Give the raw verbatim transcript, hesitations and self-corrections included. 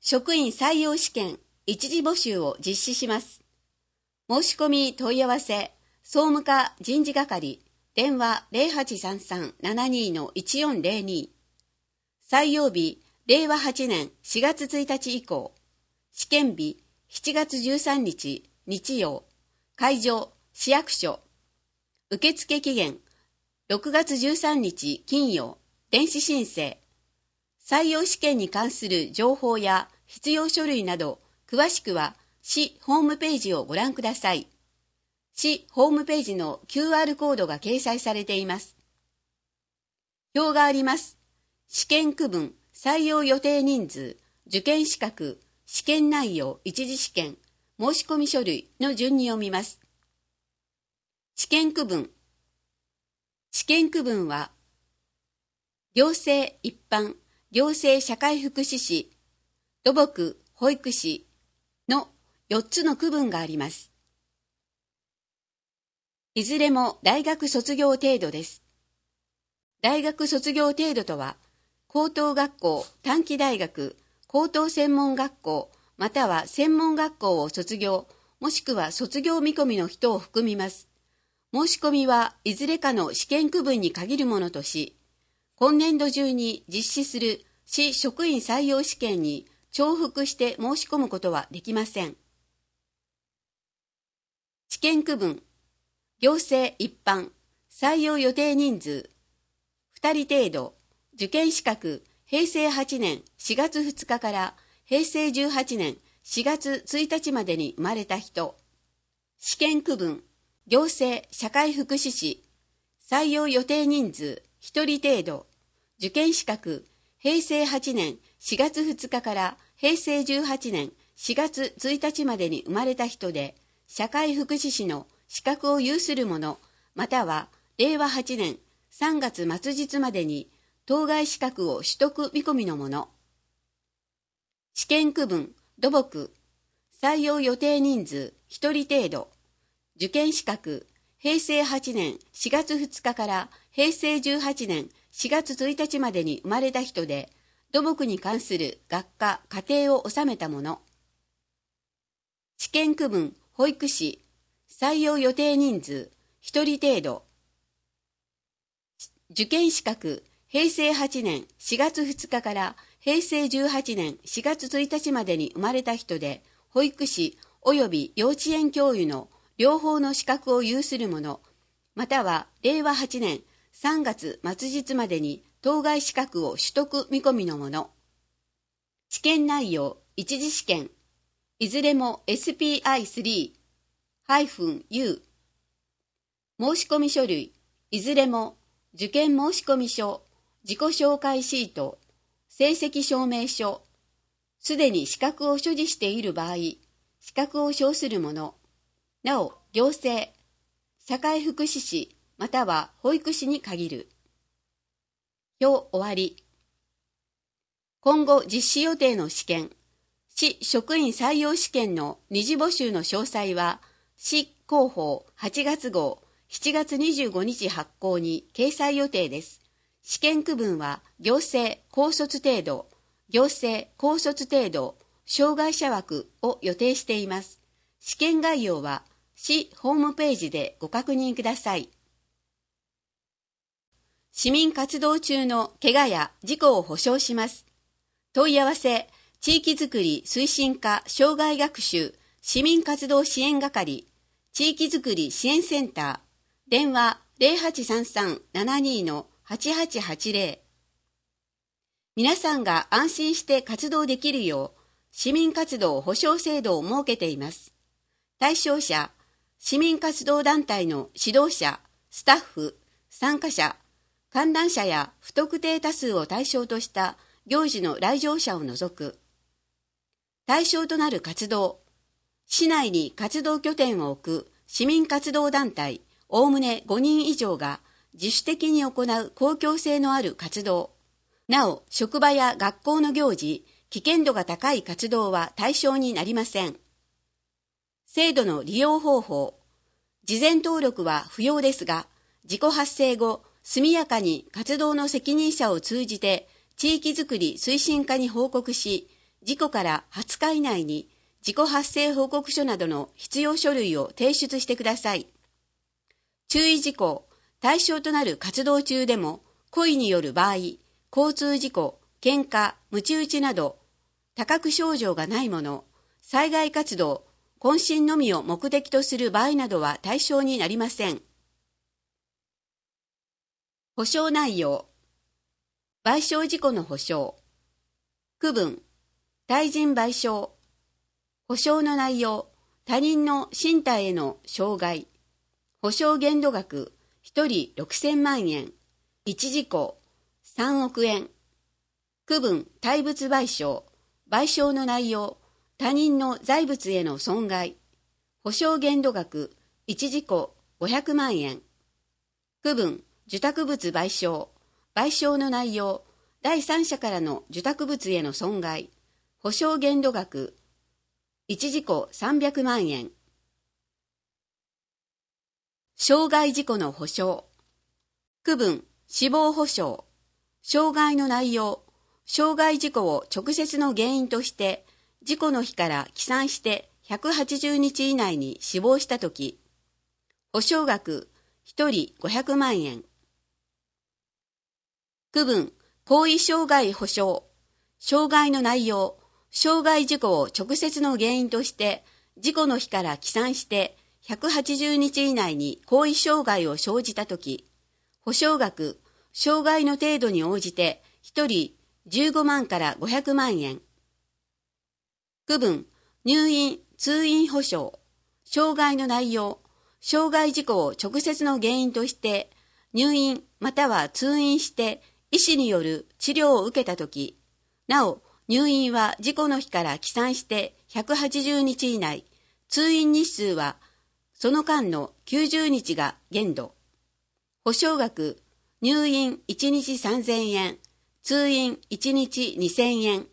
職員採用試験一次募集を実施します。申し込み問い合わせ、総務課人事係、電話 ゼロはちさんさん ななに の いちよんゼロに。採用日、れいわはちねんしがつついたち以降。試験日、しちがつじゅうさんにち日曜。会場、市役所。受付期限、ろくがつじゅうさんにち金曜。電子申請。採用試験に関する情報や必要書類など、詳しくは市ホームページをご覧ください。市ホームページの キューアール コードが掲載されています。表があります。試験区分、採用予定人数、受験資格、試験内容、一次試験、申し込み書類の順に読みます。試験区分。試験区分は、行政一般、行政社会福祉士、土木、保育士のよっつの区分があります。いずれも大学卒業程度です。大学卒業程度とは、高等学校、短期大学、高等専門学校、または専門学校を卒業、もしくは卒業見込みの人を含みます。申し込みはいずれかの試験区分に限るものとし、今年度中に実施する市職員採用試験に重複して申し込むことはできません。試験区分、行政一般、採用予定人数、ふたり程度、受験資格、へいせいはちねんしがつふつかからへいせいじゅうはちねんしがつついたちまでに生まれた人。試験区分、行政社会福祉士、採用予定人数ひとり程度、受験資格、へいせいはちねんしがつふつかからへいせいじゅうはちねんしがつついたちまでに生まれた人で、社会福祉士の資格を有する者、またはれいわはちねんさんがつ末日までに当該資格を取得見込みの者。試験区分、土木、採用予定人数ひとり程度、受験資格、へいせいはちねんしがつふつかからへいせいじゅうはちねんしがつついたちまでに生まれた人で、土木に関する学科、課程を収めた者。試験区分、保育士、採用予定人数ひとり程度、受験資格、へいせいはちねんしがつふつかからへいせいじゅうはちねんしがつついたちまでに生まれた人で、保育士及び幼稚園教諭の両方の資格を有する者、またはれいわはちねんさんがつ末日までに当該資格を取得見込みの者。試験内容、一次試験、いずれも エスピーアイスリー ユー。申し込み書類、いずれも受験申込書、自己紹介シート、成績証明書、すでに資格を所持している場合、資格を証する者、なお行政、社会福祉士または保育士に限る。表終わり。今後実施予定の試験、市職員採用試験の二次募集の詳細は、市広報はちがつ号しちがつにじゅうごにち発行に掲載予定です。試験区分は行政高卒程度、行政高卒程度、障害者枠を予定しています。試験概要は市ホームページでご確認ください。市民活動中の怪我や事故を保障します。問い合わせ、地域づくり推進課障害学習市民活動支援係、地域づくり支援センター、電話 ゼロはちさんさん ななに の はちはちはちゼロ。皆さんが安心して活動できるよう、市民活動保障制度を設けています。対象者、市民活動団体の指導者、スタッフ、参加者、観覧者や不特定多数を対象とした行事の来場者を除く。対象となる活動、市内に活動拠点を置く市民活動団体、おおむねごにん以上が自主的に行う公共性のある活動。なお、職場や学校の行事、危険度が高い活動は対象になりません。制度の利用方法。事前登録は不要ですが、事故発生後、速やかに活動の責任者を通じて地域づくり推進課に報告し、 事故からはつか以内に事故発生報告書などの必要書類を提出してください。注意事項、対象となる活動中でも故意による場合、交通事故、喧嘩、鞭打ちなど多覚症状がないもの、災害活動、渾身のみを目的とする場合などは対象になりません。補償内容、賠償事故の補償、区分、対人賠償、補償の内容、他人の身体への傷害、補償限度額、ひとりろくせんまんえん、いち事故、さんおくえん、区分対物賠償、賠償の内容、他人の財物への損害、補償限度額、いち事故ごひゃくまんえん、区分受託物賠償、賠償の内容、第三者からの受託物への損害、補償限度額、いち事故さんびゃくまんえん。傷害事故の補償、区分死亡補償、傷害の内容、傷害事故を直接の原因として、事故の日から起算してひゃくはちじゅうにち以内に死亡したとき、補償額ひとりごひゃくまんえん。区分行為傷害補償、傷害の内容、傷害事故を直接の原因として、事故の日から起算してひゃくはちじゅうにち以内に行為傷害を生じたとき、補償額、傷害の程度に応じてひとりじゅうごまんからごひゃくまんえん。区分入院・通院補償、傷害の内容、傷害事故を直接の原因として入院または通院して医師による治療を受けたとき、なお入院は事故の日から起算してひゃくはちじゅうにち以内、通院日数はその間のきゅうじゅうにちが限度。補償額、入院いちにちさんぜんえん、通院いちにちにせんえん。